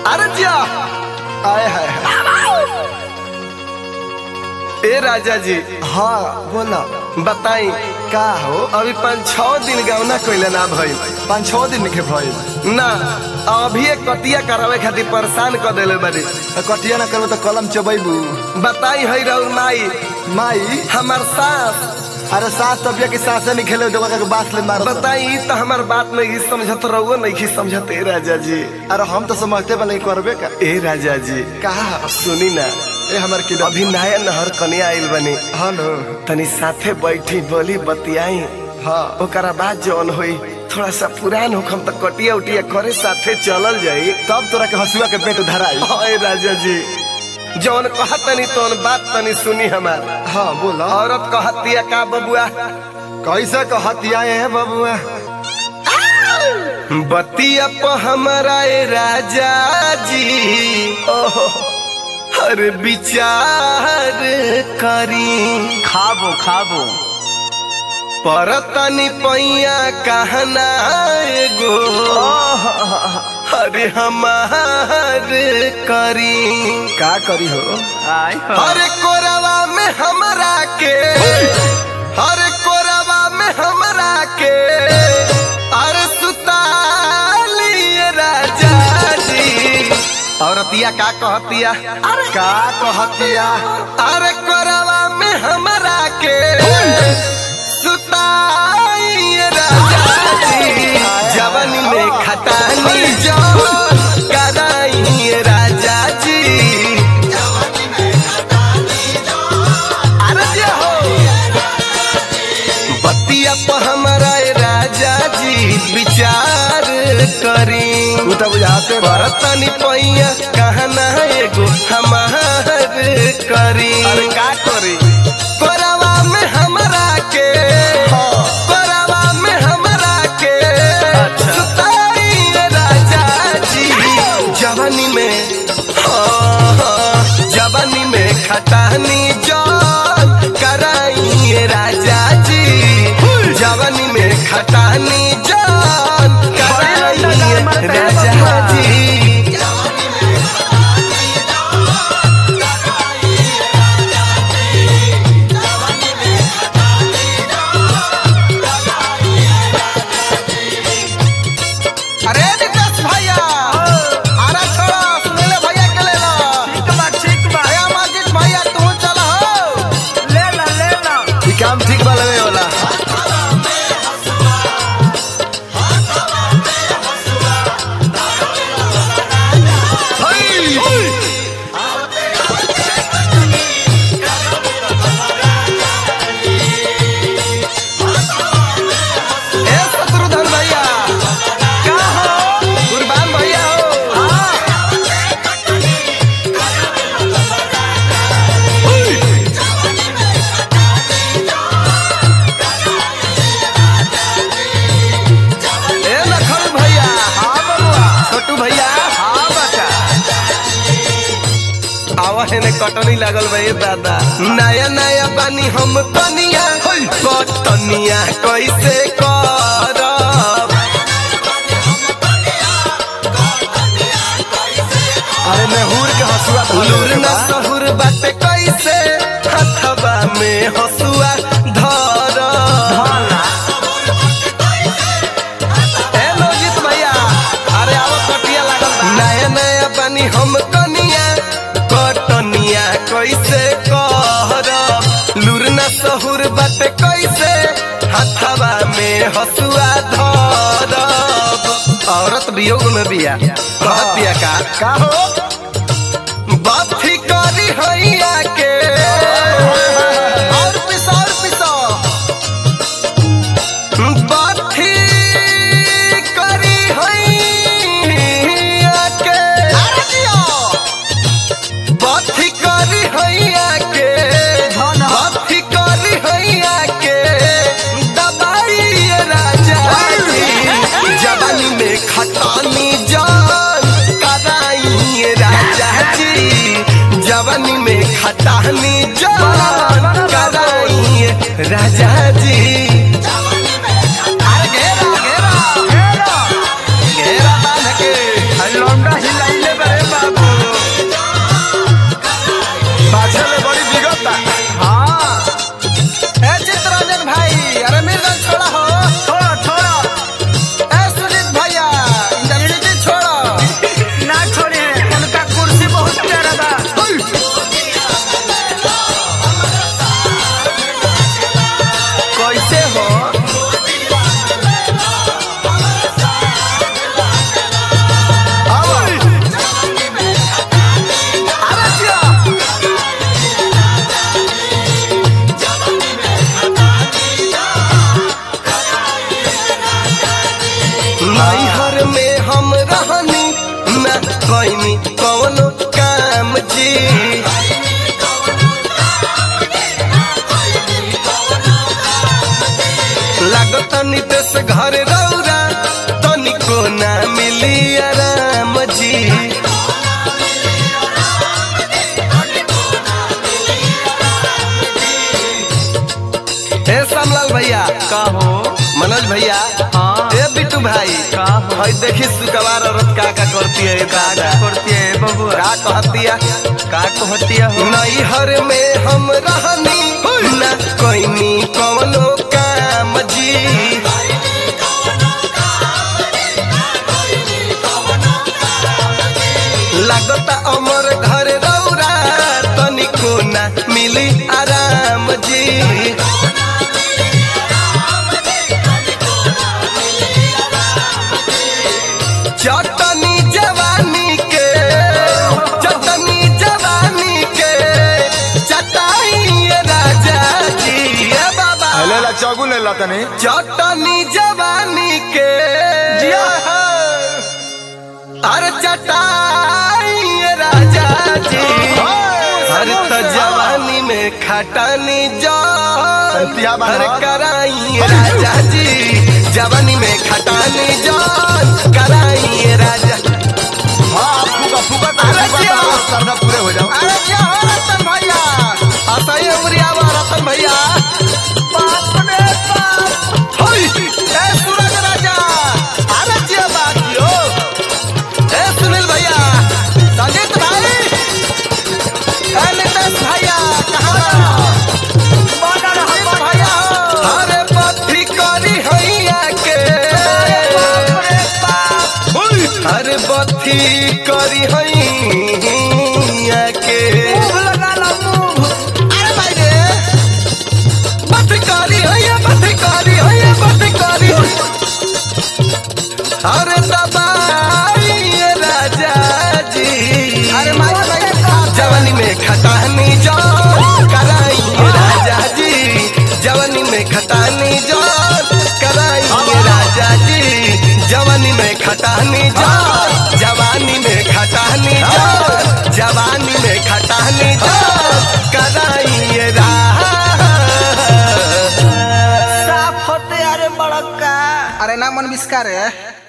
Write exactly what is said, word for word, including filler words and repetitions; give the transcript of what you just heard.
अरे जिया आए है ए राजा जी। हाँ बोला बताई का हो। अभी पाँच छह दिन गौना कोइले ना भइल। पाँच छह दिन के भइल ना अभी एक कटिया करावे खातिर परेशान कर देले बानी। कटिया ना करो तो कलम चबैबू। बताई है राउर माई माई हमार सास। अरे सास तबिया की सासे नहीं खेले जगह के बात ले मारो। बताई तो हमार बात नहीं समझत रहुओ नहीं समझत ए राजा जी। अरे हम तो समझते बने करबे का। ए राजा जी कहा सुनी ना ए हमार की अभी नया नहर कन्या आइल बनी। हाँ नो तनी साथे बैठी बोली बतियाई। हाँ ओकरा बाद जौन होई थोड़ा सा पुरान होखम तो कटिया उटिया करे साथे चलल जाई। तब तोरा के हसुआ के पेट धराई। हाय राजा जी जौन कहत तनी तौन बात तनी सुनी हमार। हाँ बोला औरत कहतिया का बबुआ कैसे कहतिया है बबुआ। बतिया प हमारा ए राजा जी ओहो हर विचार करी। खाबो खाबो परतनी पैया कहना एगो अरे हमार करी। का करी हो आय हो। हर कोरवा में हमरा के हर कोरवा में हमरा के अरे सुतालिए राजा जी। औरतिया का कहतिया का कहतिया अरे कोरवा में हमरा के सुताइए राजा जी। जवानी में खटानी जो कराइए राजा जी। अरे जे हो बतिया प हमारा ए राजा जी विचार करी। तू तो बुझाते बरतनी पैया कहना एगो हमार करी। अरे का करी कोरवा में हमरा के कोरवा में हमरा के सुताइए राजा जी। जवानी में हाँ, हाँ, जवानी में खटानी जौन कराइए राजा जी। जवानी में खटानी जौन कराइए राजा जी। अरे विकास भैया अरे छोड़ो सुनीले भैया के ले लो। ठीक बा ठीक बा भैया माजिद भैया तू चल हो ले ला ले ला। ई काम ठीक बा लगे वाला। ए शत्रुधन भैया का हो कुर्बान भैया हो ए लखन भैया हाँ बबुआ छोटू भैया हाँ बच्चा आवा है ने कटनी लागल बा ए दादा। नया नया बानी हम कनिया कटनिया कैसे करब। अरे नेहुर के हसुआ लूर न सहुर बाटे कैसे हथवा में हसुआ धर। ए लोजित भैया अरे आओ कटिया लागल बा। नया नया बानी हम कनिया कटनिया कैसे करब। लूर न सहुर बाटे कैसे हथवा में हसुआ धरब। औरत वियोग में बिया कहतिया का का हो बाथी करी हैया के और पिसो और पिसो बाथी करी हैया के बाथी करी हैया के बाथी करी हैया के दबाई राजा जी। जवानी में खटानी जान कराइए राजा जी। जवानी में खटानी जान कराइए राजा जी। अरे घेरा घेरा घेरा घेरा बांध के लौंडा हिलाइले बे मिली आराम जी। ए श्यामलाल भैया, का हो मनोज भैया, हाँ। ए बिट्टू भाई, का हो भाई देखी सुकवार औरत का का करती है, का का का करती है बबुआ का कहती है। का कहती हो नैहर में हम रहनी ना कोईनी कवनो काम जी। लागता अमर घर रौरा तनिको ना मिली आराम जी। चटनी जवानी के चटनी जवानी के चटाई राजा जी। ए बाबा ले ला चौगु ले ला तनी। चटनी जवानी के जिया। अरे चटाई राजा जी। हर तो जवानी में खटानी जो संतिया बाबा। हर कराई राजा जी। जवानी में खटानी जो कराई राजा। हाँ फूका फूका अरे फूका जिया। तो करना पूरे हो जाओ। अरे क्या हो रतन भैया, असही उमरिया बा रतन भैया। बाप रे बाप होई, ए सूरज राजा, अरे जिया बात यो। ए सुनील भैया, संजीत भाई, ए नितेश भैया, कहाँ बा? बना रहा संजीत भैया हो। अरे पथी करी हैया के। बाप रे बाप होई, अरे बथी करी हैया के। मुंह लगा ला मुंह अरे भाई रे, बथकारी हैया, बथकारी हैया, बथकारी। अरे दबाई राजा जी। अरे माई भाई, जवानी में खटानी जो कराई राजा जी। जवानी में खटानी जो कराई राजा जी। जवानी में खटानी जो जवानी में खटानी जो जवानी में खटानी जो कराई राजा। साफ होते अरे बड़का अरे ना मन विस्कार है।